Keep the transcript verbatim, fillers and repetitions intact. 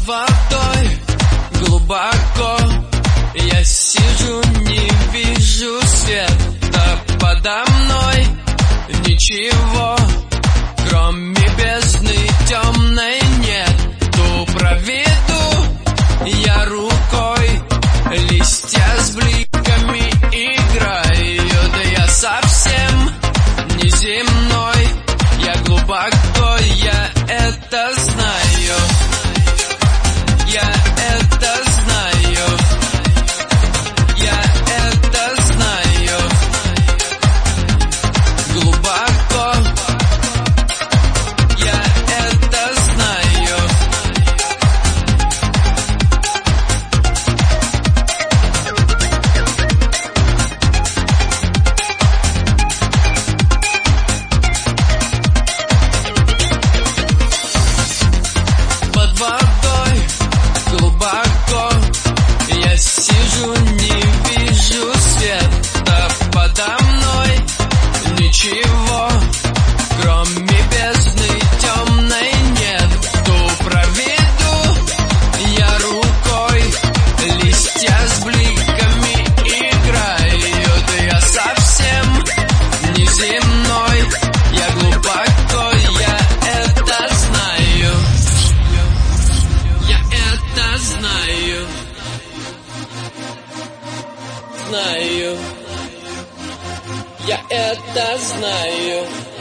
водой глубоко я сижу, не вижу света подо мной. Ничего, кроме бездны темной, нету. Проведу я рукой, листья с бликами играют. Я совсем неземной, я глубоко, я это знаю. Я это знаю. Я это знаю. Глубоко. Я это знаю. Под водой глубоко я сижу, не вижу света подо мной. Ничего, кроме бездны темной, нету. Проведу я рукой, листья с бликами играют. Я совсем неземной, я глубоко, я это знаю. Я это знаю. Знаю. Я это знаю.